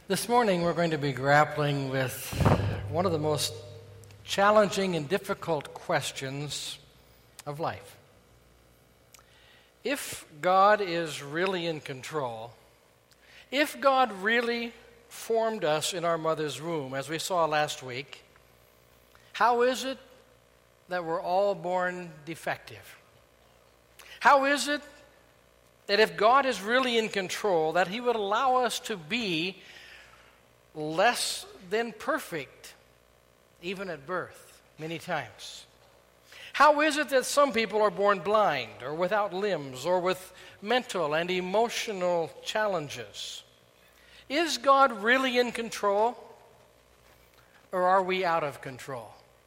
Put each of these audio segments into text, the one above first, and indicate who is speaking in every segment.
Speaker 1: This morning we're going to be grappling with one of the most challenging and difficult questions of life. If God is really in control, if God really formed us in our mother's womb, as we saw last week, how is it that we're all born defective? How is it that if God is really in control, that He would allow us to be less than perfect, even at birth, many times? How is it that some people are born blind or without limbs or with mental and emotional challenges? Is God really in control, or are we out of control?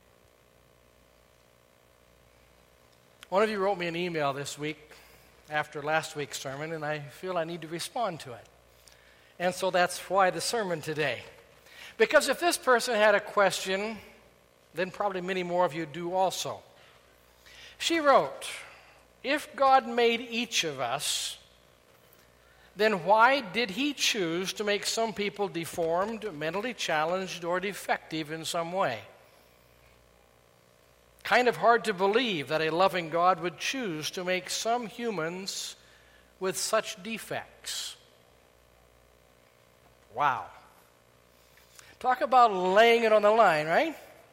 Speaker 1: One of you wrote me an email this week after last week's sermon, and I feel I need to respond to it. And so that's why the sermon today. Because if this person had a question, then probably many more of you do also. She wrote, if God made each of us, then why did He choose to make some people deformed, mentally challenged, or defective in some way? Kind of hard to believe that a loving God would choose to make some humans with such defects. Wow. Talk about laying it on the line, right?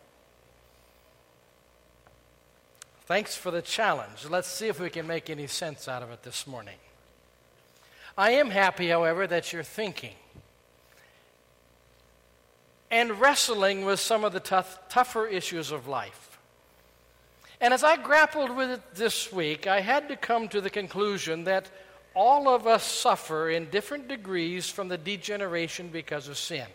Speaker 1: Thanks for the challenge. Let's see if we can make any sense out of it this morning. I am happy, however, that you're thinking and wrestling with some of the tougher issues of life. And as I grappled with it this week, I had to come to the conclusion that all of us suffer in different degrees from the degeneration because of sin.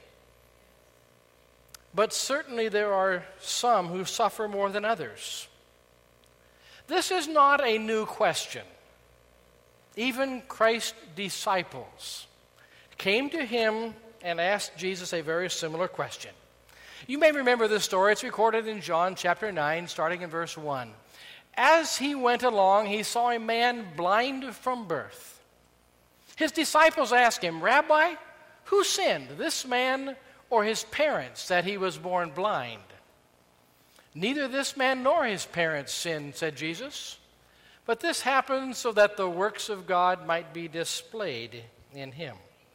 Speaker 1: But certainly there are some who suffer more than others. This is not a new question. Even Christ's disciples came to Him and asked Jesus a very similar question. You may remember this story. It's recorded in John chapter 9, starting in verse 1. As He went along, He saw a man blind from birth. His disciples asked Him, Rabbi, who sinned, this man or his parents, that he was born blind? Neither this man nor his parents sinned, said Jesus, but this happened so that the works of God might be displayed in him.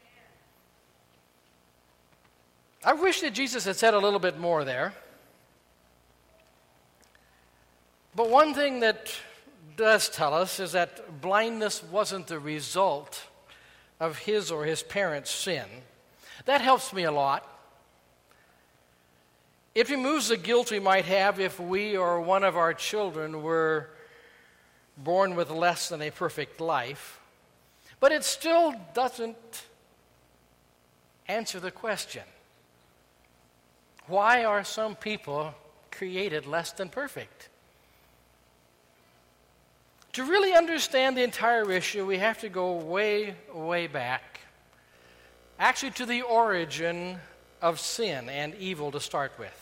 Speaker 1: I wish that Jesus had said a little bit more there. But one thing that does tell us is that blindness wasn't the result of his or his parents' sin. That helps me a lot. It removes the guilt we might have if we or one of our children were born with less than a perfect life. But it still doesn't answer the question. Why are some people created less than perfect? To really understand the entire issue, we have to go way, way back, actually to the origin of sin and evil to start with.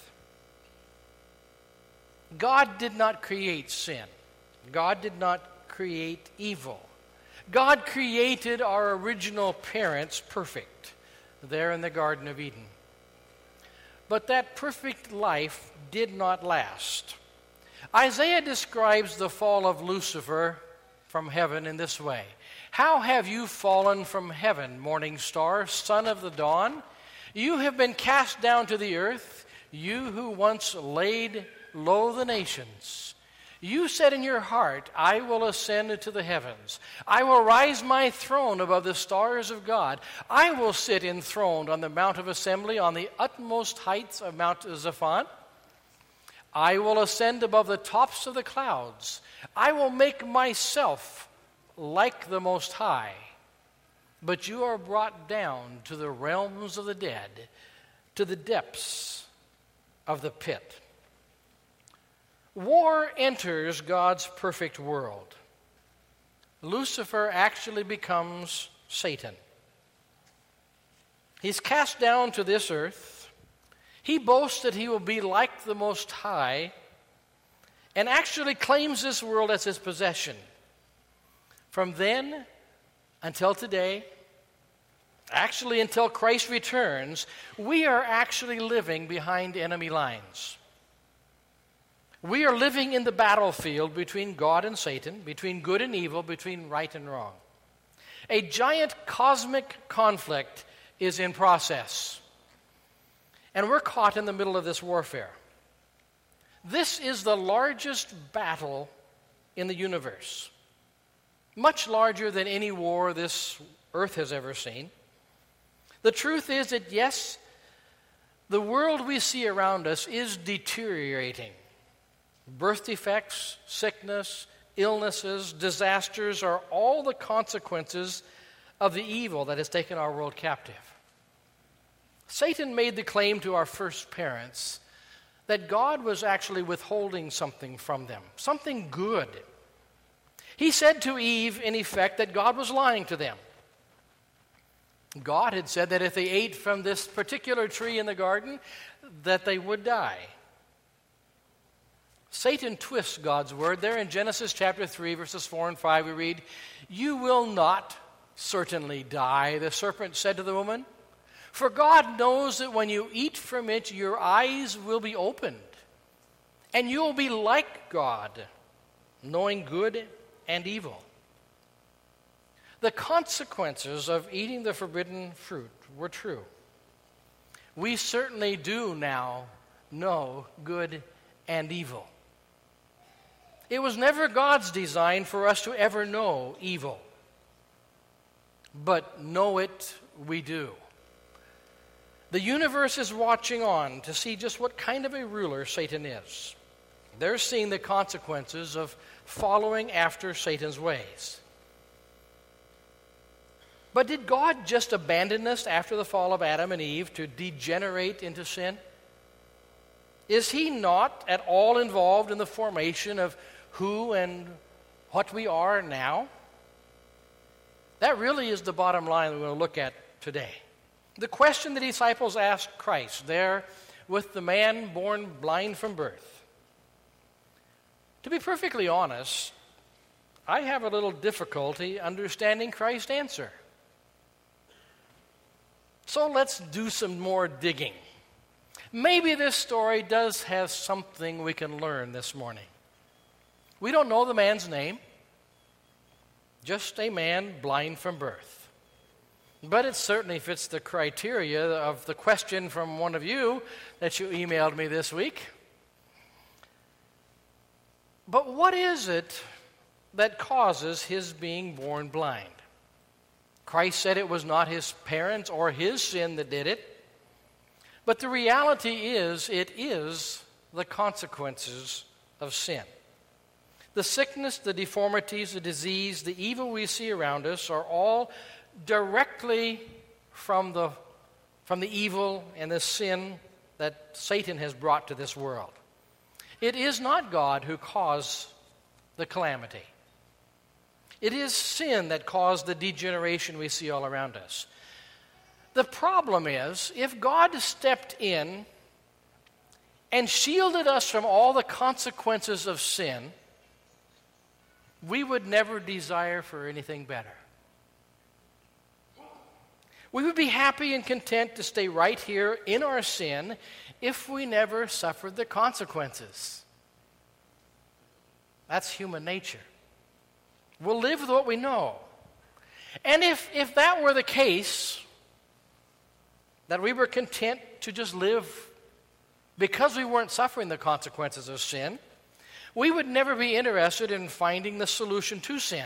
Speaker 1: God did not create sin. God did not create evil. God created our original parents perfect there in the Garden of Eden. But that perfect life did not last. Isaiah describes the fall of Lucifer from heaven in this way. How have you fallen from heaven, morning star, son of the dawn? You have been cast down to the earth, you who once laid low the nations. You said in your heart, I will ascend to the heavens. I will rise my throne above the stars of God. I will sit enthroned on the Mount of Assembly on the utmost heights of Mount Zaphon. I will ascend above the tops of the clouds. I will make myself like the Most High. But you are brought down to the realms of the dead, to the depths of the pit. War enters God's perfect world. Lucifer actually becomes Satan. He's cast down to this earth. He boasts that he will be like the Most High and actually claims this world as his possession. From then until today, Actually, until Christ returns, we are actually living behind enemy lines. We are living in the battlefield between God and Satan, between good and evil, between right and wrong. A giant cosmic conflict is in process. And we're caught in the middle of this warfare. This is the largest battle in the universe, much larger than any war this earth has ever seen. The truth is that, yes, the world we see around us is deteriorating. Birth defects, sickness, illnesses, disasters are all the consequences of the evil that has taken our world captive. Satan made the claim to our first parents that God was actually withholding something from them, something good. He said to Eve, in effect, that God was lying to them. God had said that if they ate from this particular tree in the garden, that they would die. Satan twists God's word. There in Genesis chapter 3, verses 4 and 5, we read, "You will not certainly die," the serpent said to the woman. "For God knows that when you eat from it, your eyes will be opened, and you will be like God, knowing good and evil." The consequences of eating the forbidden fruit were true. We certainly do now know good and evil. It was never God's design for us to ever know evil, but know it we do. The universe is watching on to see just what kind of a ruler Satan is. They're seeing the consequences of following after Satan's ways. But did God just abandon us after the fall of Adam and Eve to degenerate into sin? Is He not at all involved in the formation of who and what we are now? That really is the bottom line we're going to look at today. The question the disciples asked Christ there with the man born blind from birth. To be perfectly honest, I have a little difficulty understanding Christ's answer. So let's do some more digging. Maybe this story does have something we can learn this morning. We don't know the man's name, just a man blind from birth. But it certainly fits the criteria of the question from one of you that you emailed me this week. But what is it that causes his being born blind? Christ said it was not his parents or his sin that did it. But the reality is, it is the consequences of sin. The sickness, the deformities, the disease, the evil we see around us are all directly from the evil and the sin that Satan has brought to this world. It is not God who caused the calamity. It is sin that caused the degeneration we see all around us. The problem is, if God stepped in and shielded us from all the consequences of sin, we would never desire for anything better. We would be happy and content to stay right here in our sin if we never suffered the consequences. That's human nature. We'll live with what we know. And if that were the case, that we were content to just live because we weren't suffering the consequences of sin, we would never be interested in finding the solution to sin.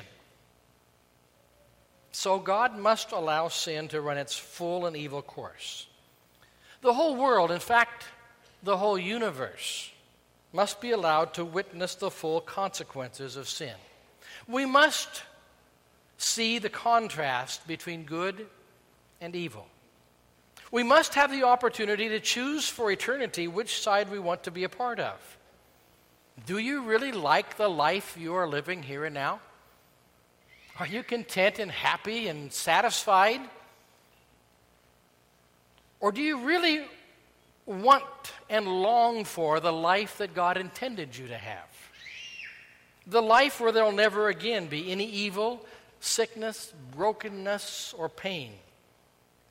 Speaker 1: So God must allow sin to run its full and evil course. The whole world, in fact, the whole universe, must be allowed to witness the full consequences of sin. We must see the contrast between good and evil. We must have the opportunity to choose for eternity which side we want to be a part of. Do you really like the life you are living here and now? Are you content and happy and satisfied? Or do you really want and long for the life that God intended you to have? The life where there will never again be any evil, sickness, brokenness, or pain.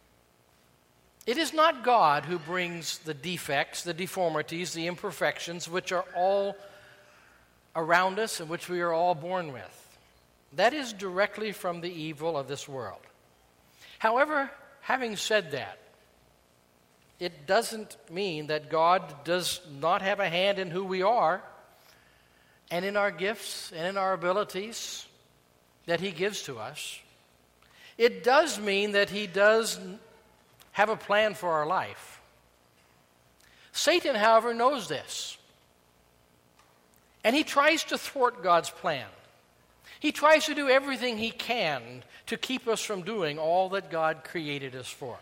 Speaker 1: It is not God who brings the defects, the deformities, the imperfections, which are all around us and which we are all born with. That is directly from the evil of this world. However, having said that, it doesn't mean that God does not have a hand in who we are and in our gifts and in our abilities that He gives to us. It does mean that He does have a plan for our life. Satan, however, knows this. And he tries to thwart God's plan. He tries to do everything he can to keep us from doing all that God created us for.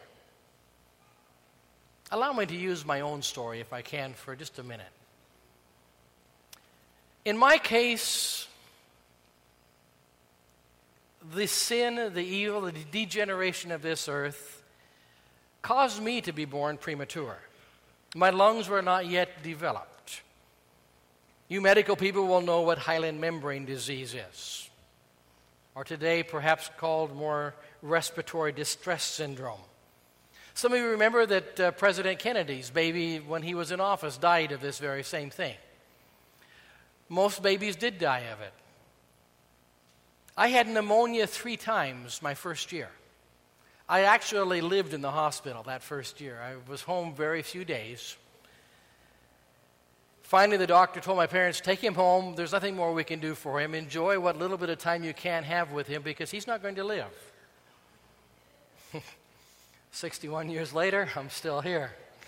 Speaker 1: Allow me to use my own story, if I can, for just a minute. In my case, the sin, the evil, the degeneration of this earth caused me to be born premature. My lungs were not yet developed. You medical people will know what hyaline membrane disease is, or today perhaps called more respiratory distress syndrome. Some of you remember that President Kennedy's baby, when he was in office, died of this very same thing. Most babies did die of it. I had pneumonia 3 times my first year. I actually lived in the hospital that first year. I was home very few days. Finally, the doctor told my parents, take him home. There's nothing more we can do for him. Enjoy what little bit of time you can have with him because he's not going to live. 61 years later, I'm still here.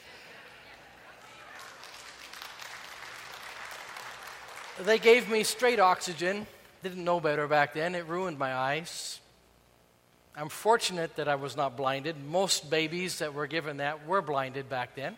Speaker 1: They gave me straight oxygen. Didn't know better back then. It ruined my eyes. I'm fortunate that I was not blinded. Most babies that were given that were blinded back then.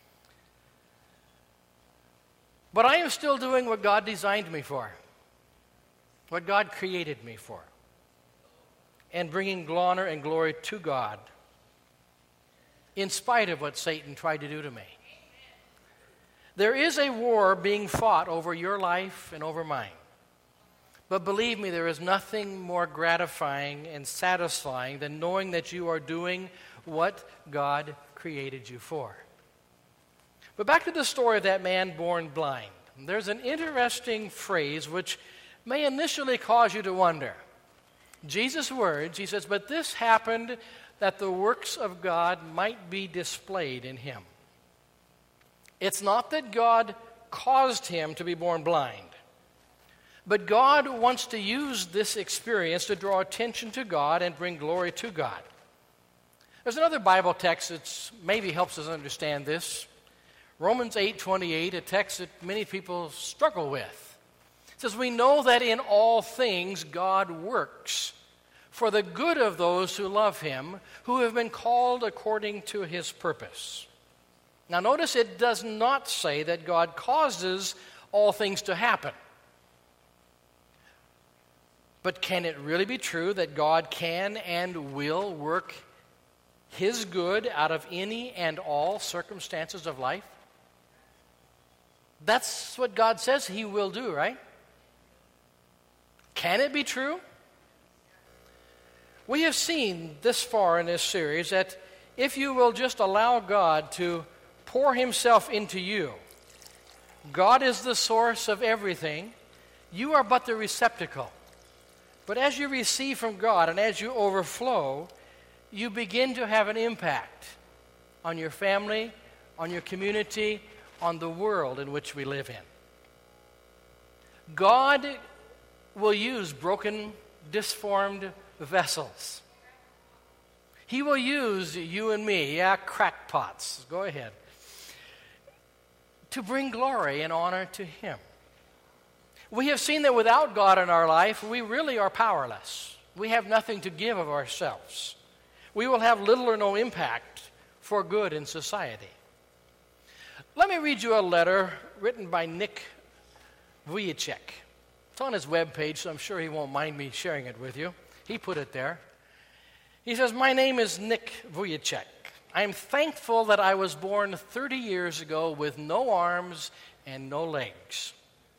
Speaker 1: But I am still doing what God designed me for, what God created me for, and bringing honor and glory to God in spite of what Satan tried to do to me. There is a war being fought over your life and over mine. But believe me, there is nothing more gratifying and satisfying than knowing that you are doing what God created you for. But back to the story of that man born blind. There's an interesting phrase which may initially cause you to wonder. Jesus' words, he says, but this happened that the works of God might be displayed in him. It's not that God caused him to be born blind. But God wants to use this experience to draw attention to God and bring glory to God. There's another Bible text that maybe helps us understand this. Romans 8:28, a text that many people struggle with. It says, we know that in all things God works for the good of those who love him, who have been called according to his purpose. Now notice it does not say that God causes all things to happen. But can it really be true that God can and will work his good out of any and all circumstances of life? That's what God says he will do, right? Can it be true? We have seen this far in this series that if you will just allow God to pour himself into you, God is the source of everything. You are but the receptacle. But as you receive from God and as you overflow, you begin to have an impact on your family, on your community, on the world in which we live in. God will use broken, disformed vessels. He will use you and me, crackpots, go ahead, to bring glory and honor to him. We have seen that without God in our life, we really are powerless. We have nothing to give of ourselves. We will have little or no impact for good in society. Let me read you a letter written by Nick Vujicic. It's on his webpage, so I'm sure he won't mind me sharing it with you. He put it there. He says, my name is Nick Vujicic. I am thankful that I was born 30 years ago with no arms and no legs.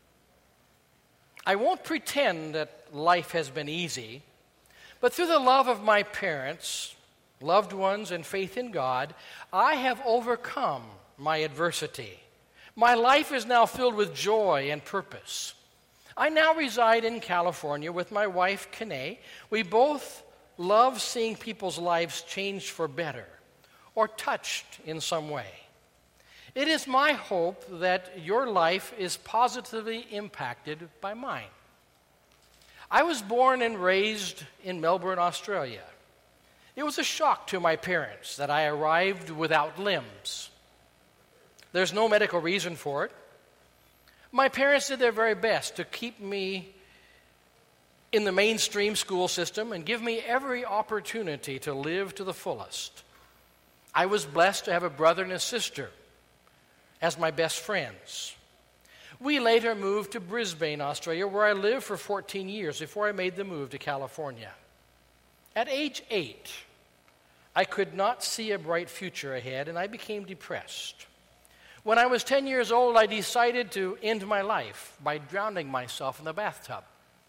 Speaker 1: I won't pretend that life has been easy, but through the love of my parents, loved ones, and faith in God, I have overcome my adversity. My life is now filled with joy and purpose. I now reside in California with my wife, Kene. We both love seeing people's lives changed for better or touched in some way. It is my hope that your life is positively impacted by mine. I was born and raised in Melbourne, Australia. It was a shock to my parents that I arrived without limbs. There's no medical reason for it. My parents did their very best to keep me in the mainstream school system and give me every opportunity to live to the fullest. I was blessed to have a brother and a sister as my best friends. We later moved to Brisbane, Australia, where I lived for 14 years before I made the move to California. At age 8, I could not see a bright future ahead, and I became depressed. When I was 10 years old, I decided to end my life by drowning myself in the bathtub.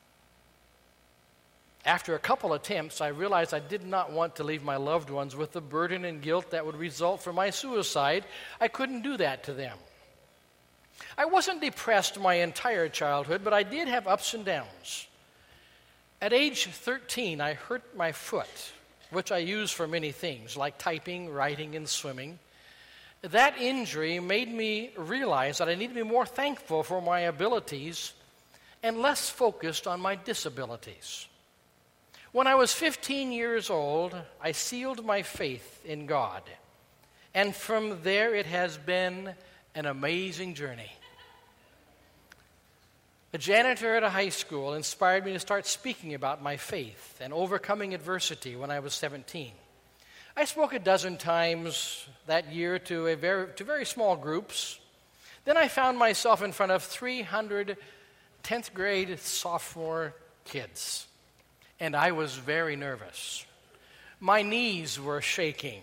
Speaker 1: After a couple attempts, I realized I did not want to leave my loved ones with the burden and guilt that would result from my suicide. I couldn't do that to them. I wasn't depressed my entire childhood, but I did have ups and downs. At age 13, I hurt my foot, which I use for many things, like typing, writing, and swimming. That injury made me realize that I need to be more thankful for my abilities and less focused on my disabilities. When I was 15 years old, I sealed my faith in God. And from there, it has been an amazing journey. A janitor at a high school inspired me to start speaking about my faith and overcoming adversity when I was 17. I spoke a dozen times that year to very small groups. Then I found myself in front of 300 10th grade sophomore kids. And I was very nervous. My knees were shaking.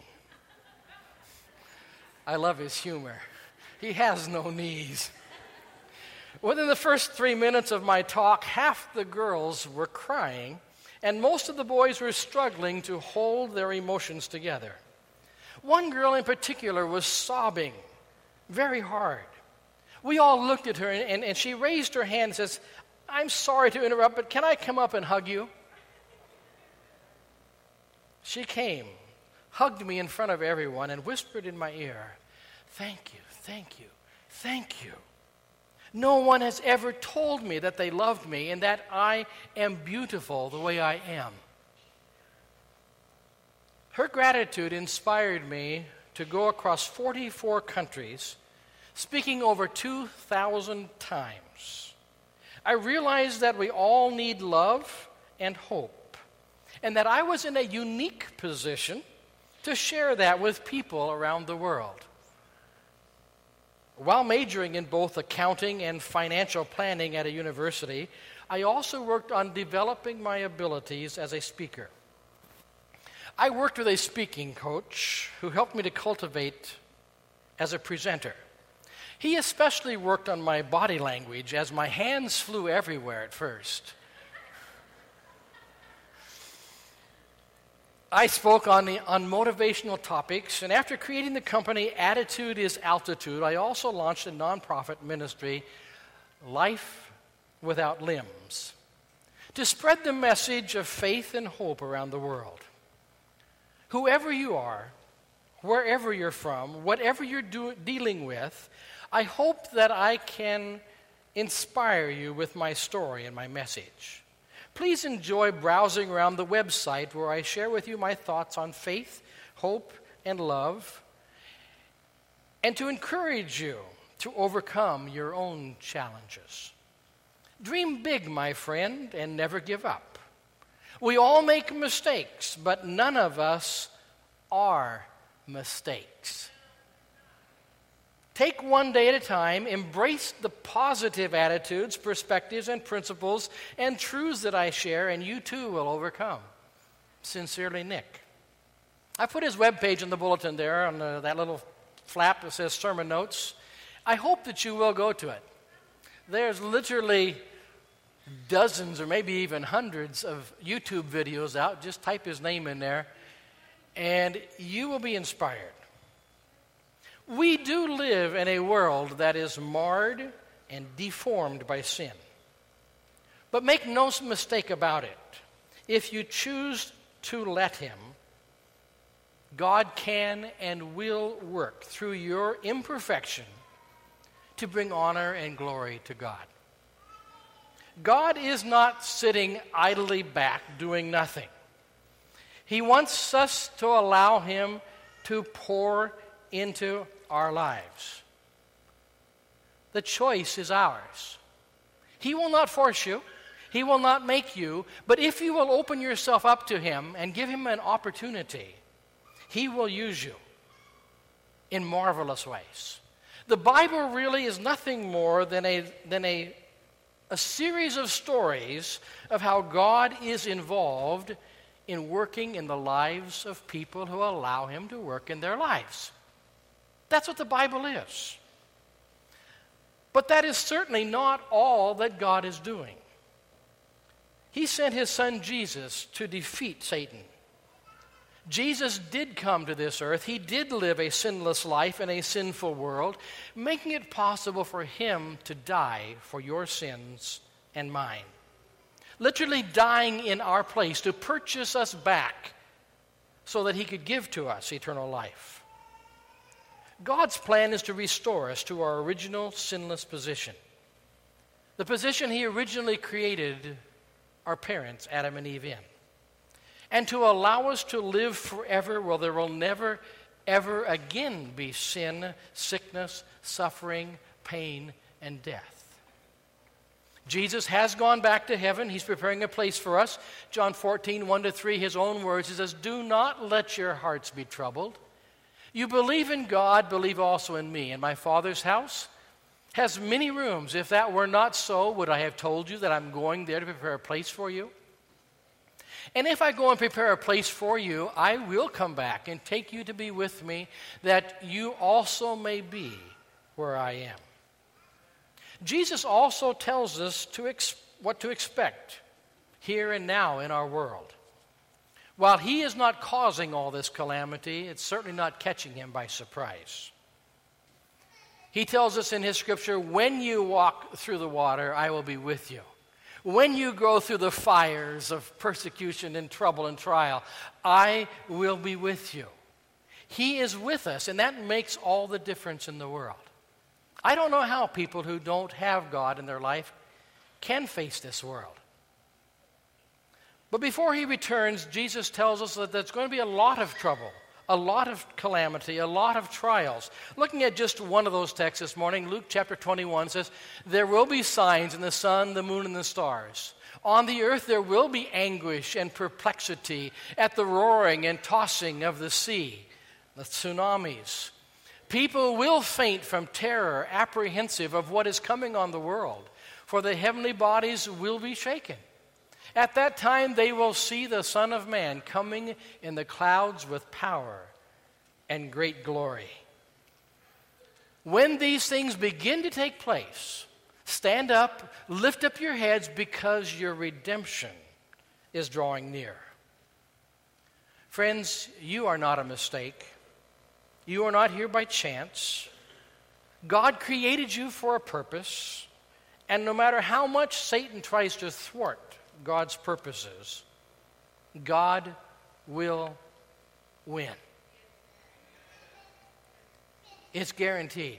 Speaker 1: I love his humor. He has no knees. Within the first 3 minutes of my talk, half the girls were crying, and most of the boys were struggling to hold their emotions together. One girl in particular was sobbing very hard. We all looked at her, and she raised her hand and says, "I'm sorry to interrupt, but can I come up and hug you?" She came, hugged me in front of everyone, and whispered in my ear, "Thank you, thank you, thank you. No one has ever told me that they loved me and that I am beautiful the way I am." Her gratitude inspired me to go across 44 countries, speaking over 2,000 times. I realized that we all need love and hope, and that I was in a unique position to share that with people around the world. While majoring in both accounting and financial planning at a university, I also worked on developing my abilities as a speaker. I worked with a speaking coach who helped me to cultivate as a presenter. He especially worked on my body language, as my hands flew everywhere at first. I spoke on motivational topics, and after creating the company Attitude is Altitude, I also launched a nonprofit ministry, Life Without Limbs, to spread the message of faith and hope around the world. Whoever you are, wherever you're from, whatever you're dealing with, I hope that I can inspire you with my story and my message. Please enjoy browsing around the website where I share with you my thoughts on faith, hope, and love, and to encourage you to overcome your own challenges. Dream big, my friend, and never give up. We all make mistakes, but none of us are mistakes. Take one day at a time, embrace the positive attitudes, perspectives, and principles and truths that I share, and you too will overcome. Sincerely, Nick. I put his webpage in the bulletin there on that little flap that says Sermon Notes. I hope that you will go to it. There's literally dozens or maybe even hundreds of YouTube videos out. Just type his name in there. and you will be inspired. We do live in a world that is marred and deformed by sin. But make no mistake about it. If you choose to let Him, God can and will work through your imperfection to bring honor and glory to God. God is not sitting idly back doing nothing. He wants us to allow Him to pour into our lives. The choice is ours. He will not force you. He will not make you. But if you will open yourself up to Him and give Him an opportunity, He will use you in marvelous ways. The Bible really is nothing more than a series of stories of how God is involved in working in the lives of people who allow Him to work in their lives. That's what the Bible is. But that is certainly not all that God is doing. He sent His Son Jesus to defeat Satan. Jesus did come to this earth. He did live a sinless life in a sinful world, making it possible for Him to die for your sins and mine. Literally dying in our place to purchase us back so that He could give to us eternal life. God's plan is to restore us to our original sinless position. The position He originally created our parents, Adam and Eve, in. And to allow us to live forever where there will never, ever again be sin, sickness, suffering, pain, and death. Jesus has gone back to heaven. He's preparing a place for us. John 14, 1-3, His own words, He says, "Do not let your hearts be troubled. You believe in God, believe also in me. In my Father's house has many rooms. If that were not so, would I have told you that I'm going there to prepare a place for you? And if I go and prepare a place for you, I will come back and take you to be with me, that you also may be where I am." Jesus also tells us what to expect here and now in our world. While He is not causing all this calamity, it's certainly not catching Him by surprise. He tells us in His Scripture, when you walk through the water, I will be with you. When you go through the fires of persecution and trouble and trial, I will be with you. He is with us, and that makes all the difference in the world. I don't know how people who don't have God in their life can face this world. But before He returns, Jesus tells us that there's going to be a lot of trouble, a lot of calamity, a lot of trials. Looking at just one of those texts this morning, Luke chapter 21 says, "There will be signs in the sun, the moon, and the stars. On the earth there will be anguish and perplexity at the roaring and tossing of the sea," the tsunamis. "People will faint from terror, apprehensive of what is coming on the world, for the heavenly bodies will be shaken. At that time they will see the Son of Man coming in the clouds with power and great glory." When these things begin to take place, stand up, lift up your heads, because your redemption is drawing near. Friends, you are not a mistake. You are not here by chance. God created you for a purpose, and no matter how much Satan tries to thwart God's purposes, God will win. It's guaranteed.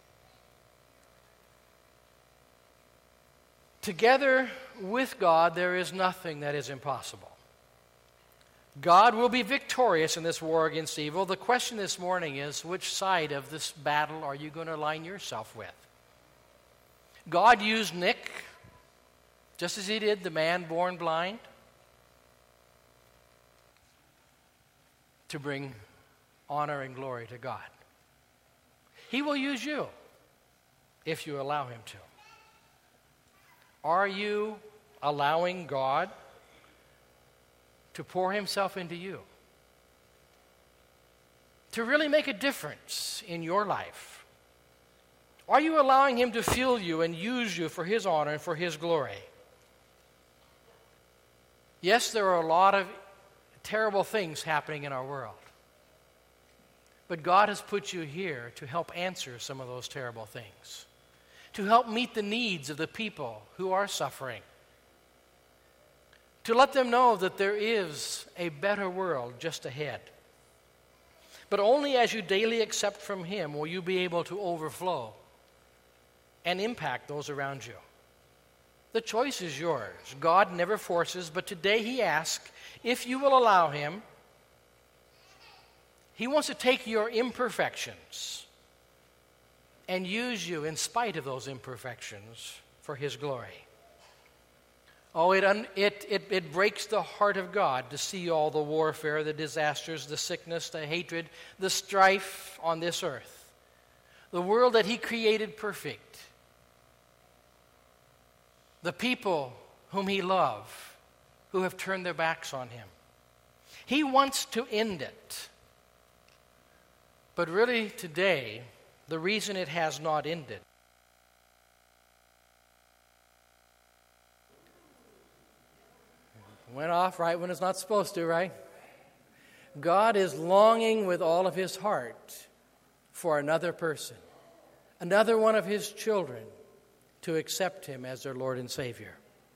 Speaker 1: Together with God, there is nothing that is impossible. God will be victorious in this war against evil. The question this morning is, which side of this battle are you going to align yourself with? God used Nick, just as He did the man born blind, to bring honor and glory to God. He will use you if you allow Him to. Are you allowing God to pour Himself into you, to really make a difference in your life? Are you allowing Him to fill you and use you for His honor and for His glory? Yes, there are a lot of terrible things happening in our world. But God has put you here to help answer some of those terrible things, to help meet the needs of the people who are suffering, to let them know that there is a better world just ahead. But only as you daily accept from Him will you be able to overflow and impact those around you. The choice is yours. God never forces, but today He asks if you will allow Him. He wants to take your imperfections and use you in spite of those imperfections for His glory. Oh, it breaks the heart of God to see all the warfare, the disasters, the sickness, the hatred, the strife on this earth. The world that He created perfect. The people whom He loves, who have turned their backs on Him. He wants to end it. But really today, the reason it has not ended went off right when it's not supposed to, right? God is longing with all of His heart for another person, another one of His children, to accept Him as their Lord and Savior.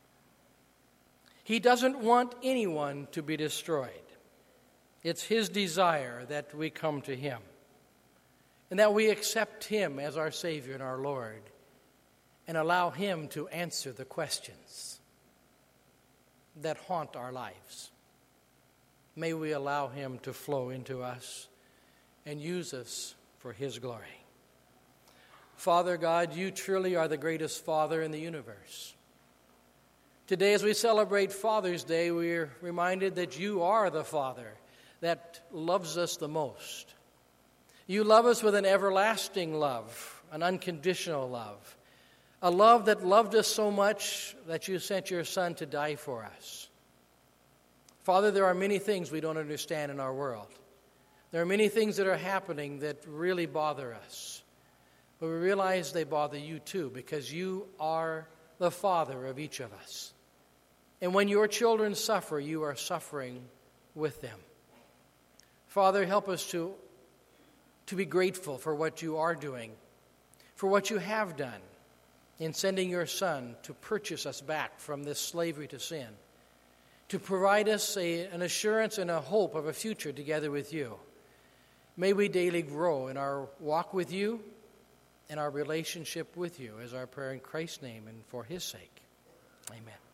Speaker 1: He doesn't want anyone to be destroyed. It's His desire that we come to Him and that we accept Him as our Savior and our Lord and allow Him to answer the questions that haunt our lives. May we allow Him to flow into us and use us for His glory. Father God, You truly are the greatest Father in the universe. Today, as we celebrate Father's Day, we're reminded that You are the Father that loves us the most. You love us with an everlasting love, an unconditional love, a love that loved us so much that You sent Your Son to die for us. Father, there are many things we don't understand in our world. There are many things that are happening that really bother us. But we realize they bother You too, because You are the Father of each of us. And when Your children suffer, You are suffering with them. Father, help us to be grateful for what You are doing, for what You have done in sending Your Son to purchase us back from this slavery to sin, to provide us an assurance and a hope of a future together with You. May we daily grow in our walk with You and our relationship with You, is our prayer in Christ's name and for His sake. Amen.